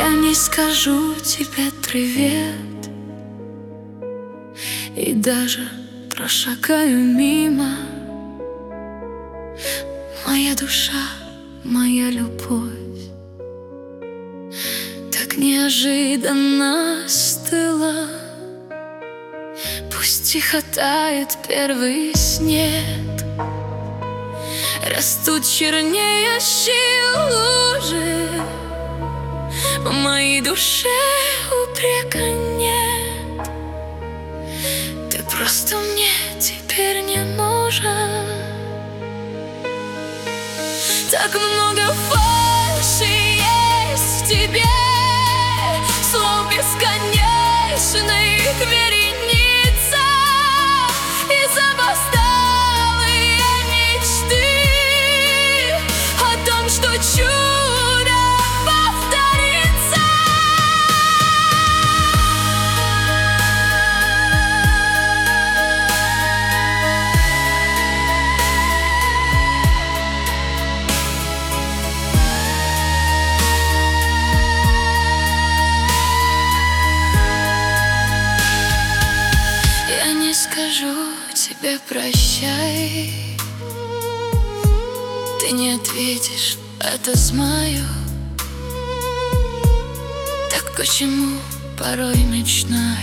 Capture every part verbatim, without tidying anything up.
не скажу тебе привет, и даже прошагаю мимо. Моя душа, моя любовь так неожиданно стыла. Пусть тихо тает первый снег, растут чернеющие лужи. В моей душе упрека нет, ты просто мне теперь не нужен. Так много фальши есть в тебе, слов бесконечных вереница, и запоздалые мечты о том, что чудо повторится. Я не скажу тебе прощай, ты не ответишь, это знаю. Так почему порой мечтай?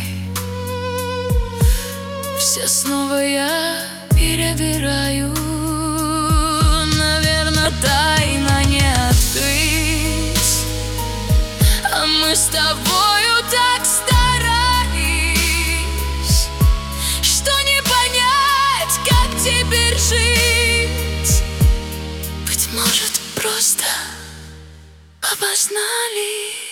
Все снова я перебираю. Наверное, тайна не открыть, а мы с тобою так старались, что не понять, как теперь жить. Быть может, просто обознались.